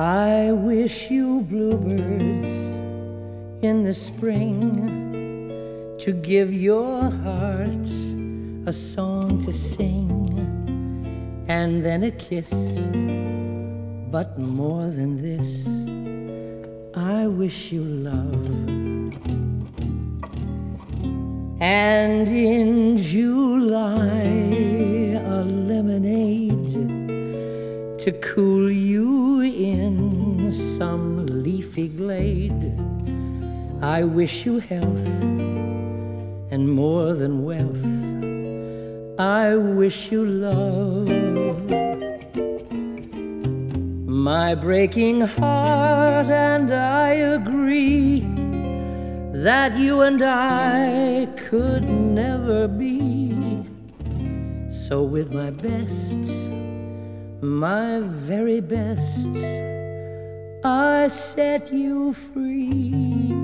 I wish you bluebirds in the spring to give your heart a song to sing, and then a kiss. But more than this, I wish you love. And in July, a lemonade to cool you in some leafy glade. I wish you health and more than wealth. I wish you love. My breaking heart and I agree that you and I could never be. So with my best, my very best, I set you free.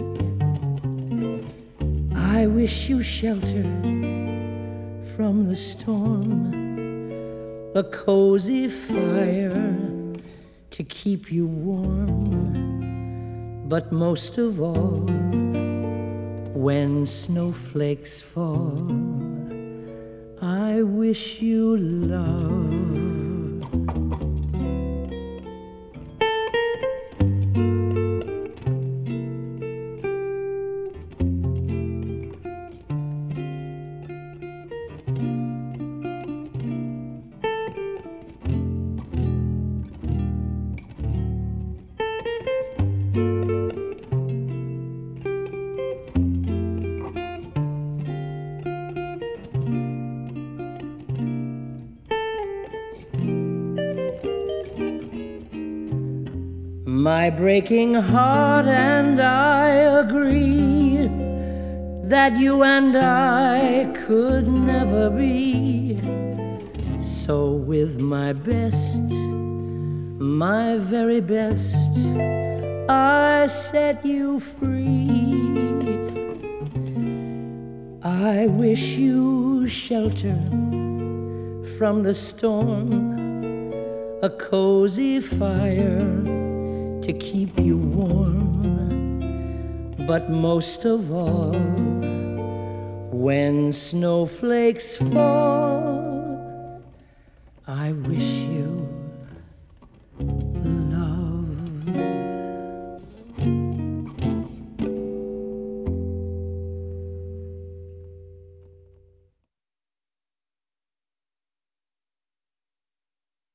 I wish you shelter from the storm, a cozy fire to keep you warm, but most of all, when snowflakes fall, I wish you love. My breaking heart and I agree that you and I could never be. So with my best, my very best, I set you free. I wish you shelter from the storm, a cozy fire to keep you warm, but most of all, when snowflakes fall, I wish you